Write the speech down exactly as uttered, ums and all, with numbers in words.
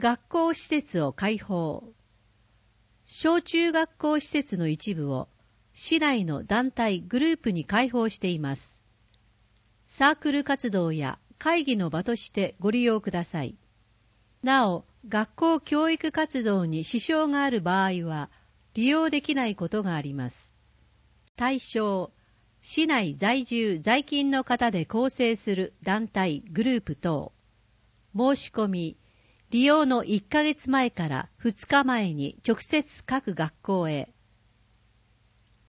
学校施設を開放。小中学校施設の一部を市内の団体グループに開放しています。サークル活動や会議の場としてご利用ください。なお、学校教育活動に支障がある場合は利用できないことがあります。対象、市内在住在勤の方で構成する団体グループ等。申し込み、利用のいっかげつまえからふつかまえに直接各学校へ。